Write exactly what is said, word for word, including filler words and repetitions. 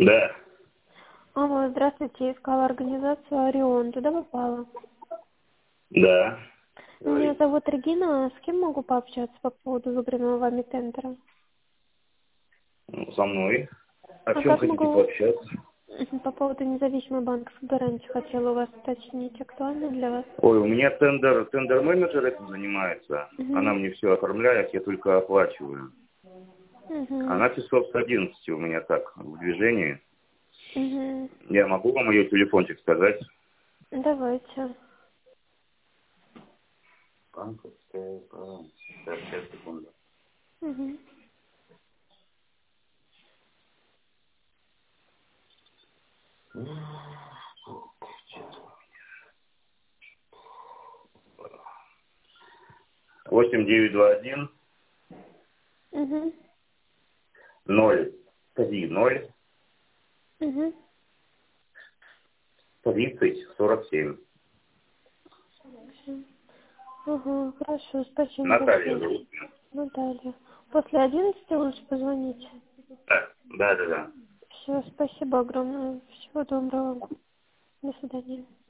Да. Алло, здравствуйте, я искала организацию «Орион». Туда попала. Да. Меня Говорите. зовут Регина. С кем могу пообщаться по поводу выбранного вами тендера? Ну, со мной. О А чем как хотите могу... пообщаться? По поводу независимой банковской гарантии хотела у вас уточнить. Актуально для вас? Ой, у меня тендер, тендер-менеджер этим занимается. Она Угу. мне все оформляет, я только оплачиваю. Угу. Она часов с одиннадцати у меня так в движении. Угу. Я могу вам ее телефончик сказать? Давайте. Банковская гарантия. Так, сейчас, секунду. Угу. восемь девять два один Угу. ноль три ноль Угу. тридцать сорок семь. Угу. Хорошо, спасибо Наталья большое. зовут. Наталья. После одиннадцати лучше позвонить. Да, да, да. да. Все, спасибо огромное. Всего доброго. До свидания.